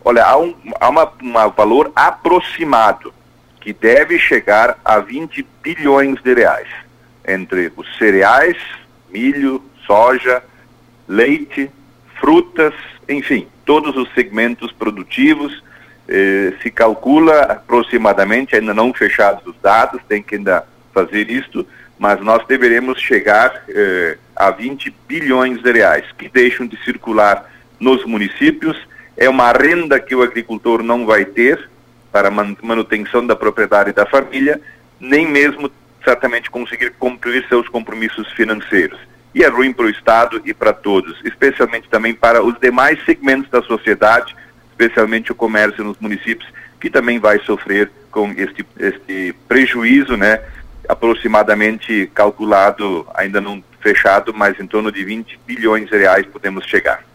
Olha, há valor aproximado que deve chegar a 20 bilhões de reais, entre os cereais, milho, soja, leite, frutas, enfim, todos os segmentos produtivos. Se calcula aproximadamente, ainda não fechados os dados, tem que ainda fazer isto, mas nós deveremos chegar a 20 bilhões de reais, que deixam de circular nos municípios. É uma renda que o agricultor não vai ter para manutenção da propriedade da família, nem mesmo certamente conseguir cumprir seus compromissos financeiros. E é ruim para o Estado e para todos, especialmente também para os demais segmentos da sociedade, especialmente o comércio nos municípios, que também vai sofrer com este prejuízo, né, aproximadamente calculado, ainda não fechado, mas em torno de 20 bilhões de reais podemos chegar.